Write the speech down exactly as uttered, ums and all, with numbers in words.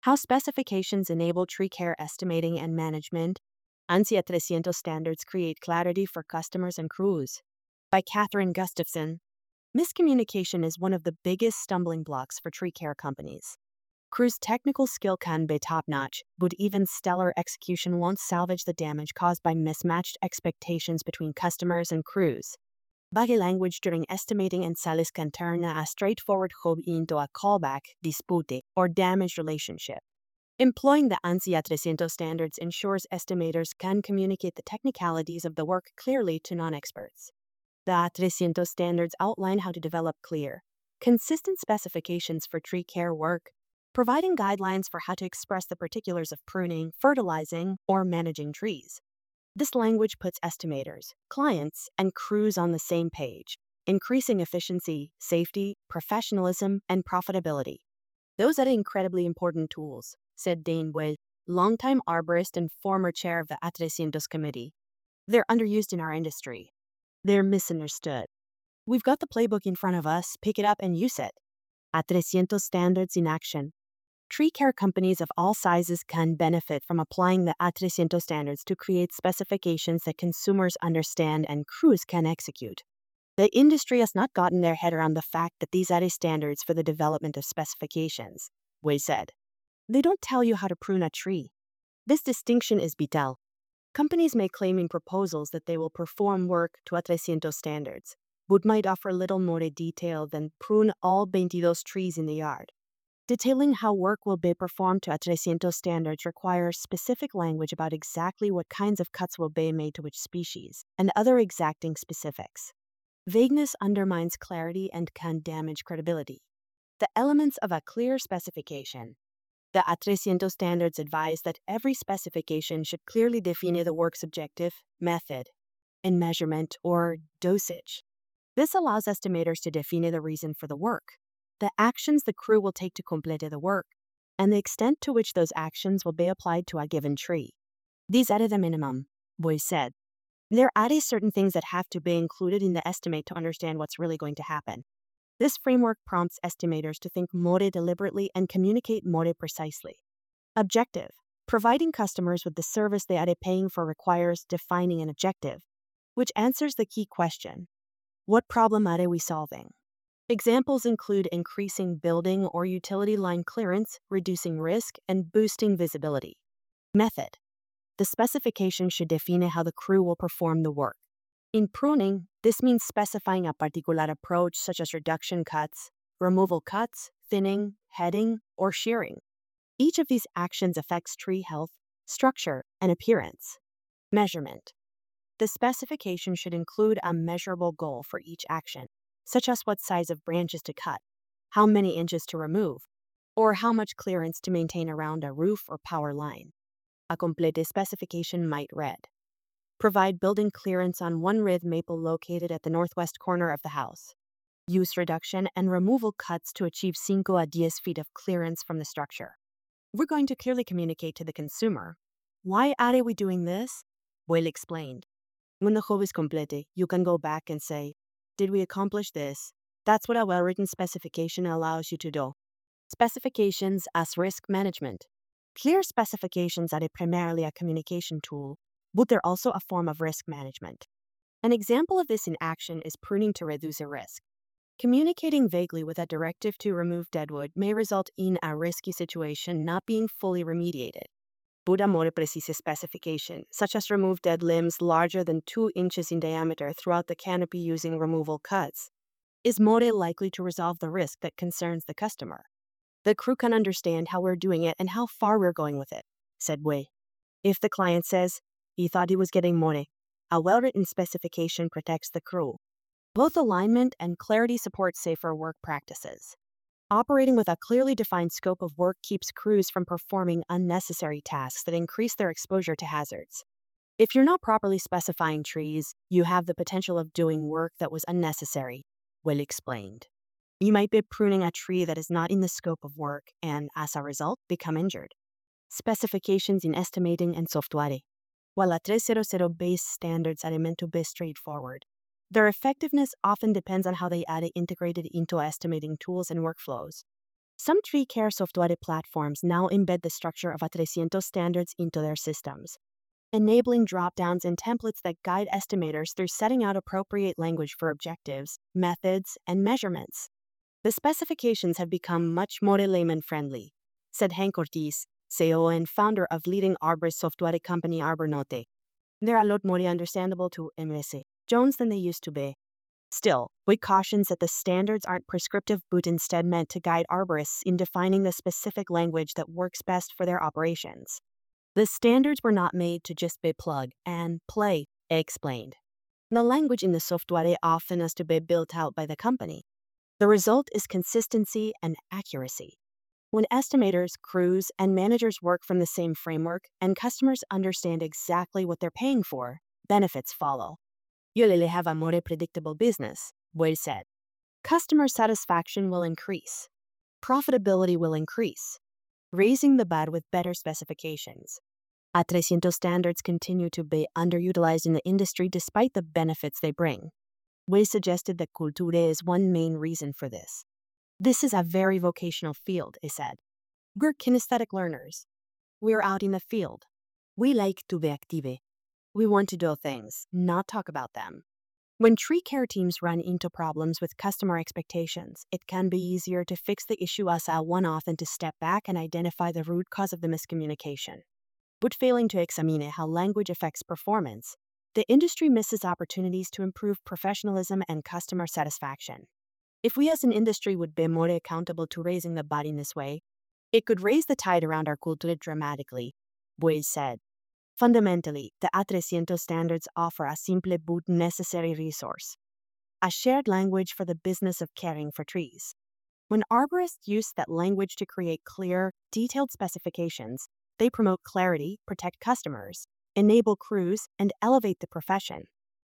How specifications enable tree care estimating and management. ANSI three standards create clarity for customers and crews. By Catherine Gustafson. Miscommunication is one of the biggest stumbling blocks for tree care companies. Crews' technical skill can be top-notch, but even stellar execution won't salvage the damage caused by mismatched expectations between customers and crews. Body language during estimating and sales can turn a straightforward job into a callback, dispute, or damaged relationship. Employing the ANSI three standards ensures estimators can communicate the technicalities of the work clearly to non-experts. The three standards outline how to develop clear, consistent specifications for tree care work, providing guidelines for how to express the particulars of pruning, fertilizing, or managing trees. This language puts estimators, clients, and crews on the same page, increasing efficiency, safety, professionalism, and profitability. Those are incredibly important tools, said Dane Will, longtime arborist and former chair of the A three committee. They're underused in our industry. They're misunderstood. We've got the playbook in front of us, pick it up and use it. A three standards in action. Tree care companies of all sizes can benefit from applying the A three standards to create specifications that consumers understand and crews can execute. The industry has not gotten their head around the fact that these are standards for the development of specifications, Wei said. They don't tell you how to prune a tree. This distinction is vital. Companies may claim in proposals that they will perform work to A three standards, but might offer little more detail than prune all twenty-two trees in the yard. Detailing how work will be performed to A three standards requires specific language about exactly what kinds of cuts will be made to which species, and other exacting specifics. Vagueness undermines clarity and can damage credibility. The elements of a clear specification. The A three standards advise that every specification should clearly define the work's objective, method, and measurement or dosage. This allows estimators to define the reason for the work, the actions the crew will take to complete the work, and the extent to which those actions will be applied to a given tree. These are the minimum, Boy said. There are certain things that have to be included in the estimate to understand what's really going to happen. This framework prompts estimators to think more deliberately and communicate more precisely. Objective. Providing customers with the service they are paying for requires defining an objective, which answers the key question: what problem are we solving? Examples include increasing building or utility line clearance, reducing risk, and boosting visibility. Method. The specification should define how the crew will perform the work. In pruning, this means specifying a particular approach such as reduction cuts, removal cuts, thinning, heading, or shearing. Each of these actions affects tree health, structure, and appearance. Measurement. The specification should include a measurable goal for each action, such as what size of branches to cut, how many inches to remove, or how much clearance to maintain around a roof or power line. A complete specification might read: provide building clearance on one ridge maple located at the northwest corner of the house. Use reduction and removal cuts to achieve five a ten feet of clearance from the structure. We're going to clearly communicate to the consumer. Why are we doing this? Will explained. When the job is complete, you can go back and say, did we accomplish this? That's what a well-written specification allows you to do. Specifications as risk management. Clear specifications are primarily a communication tool, but they're also a form of risk management. An example of this in action is pruning to reduce a risk. Communicating vaguely with a directive to remove deadwood may result in a risky situation not being fully remediated. But a more precise specification, such as remove dead limbs larger than two inches in diameter throughout the canopy using removal cuts, is more likely to resolve the risk that concerns the customer. The crew can understand how we're doing it and how far we're going with it, said Wei. If the client says he thought he was getting more, a well-written specification protects the crew. Both alignment and clarity support safer work practices. Operating with a clearly defined scope of work keeps crews from performing unnecessary tasks that increase their exposure to hazards. If you're not properly specifying trees, you have the potential of doing work that was unnecessary, Will explained. You might be pruning a tree that is not in the scope of work and, as a result, become injured. Specifications in estimating and software. While a three hundred base standards are meant to be straightforward, their effectiveness often depends on how they are integrated into estimating tools and workflows. Some tree care software platforms now embed the structure of A three hundred standards into their systems, enabling drop-downs and templates that guide estimators through setting out appropriate language for objectives, methods, and measurements. The specifications have become much more layman-friendly, said Hank Ortiz, C E O and founder of leading arborist software company Arbornote. They're a lot more understandable to M S Jones than they used to be. Still, we cautions that the standards aren't prescriptive but instead meant to guide arborists in defining the specific language that works best for their operations. The standards were not made to just be plug and play, explained. The language in the software often has to be built out by the company. The result is consistency and accuracy. When estimators, crews, and managers work from the same framework and customers understand exactly what they're paying for, benefits follow. You'll have a more predictable business, Boyle said. Customer satisfaction will increase. Profitability will increase, raising the bar with better specifications. A three hundred standards continue to be underutilized in the industry despite the benefits they bring. Boyle suggested that culture is one main reason for this. This is a very vocational field, he said. We're kinesthetic learners. We're out in the field. We like to be active. We want to do things, not talk about them. When tree care teams run into problems with customer expectations, it can be easier to fix the issue as a one-off than to step back and identify the root cause of the miscommunication. But failing to examine how language affects performance, the industry misses opportunities to improve professionalism and customer satisfaction. If we as an industry would be more accountable to raising the bar in this way, it could raise the tide around our culture dramatically, Boyle said. Fundamentally, the A three hundred standards offer a simple but necessary resource, a shared language for the business of caring for trees. When arborists use that language to create clear, detailed specifications, they promote clarity, protect customers, enable crews, and elevate the profession.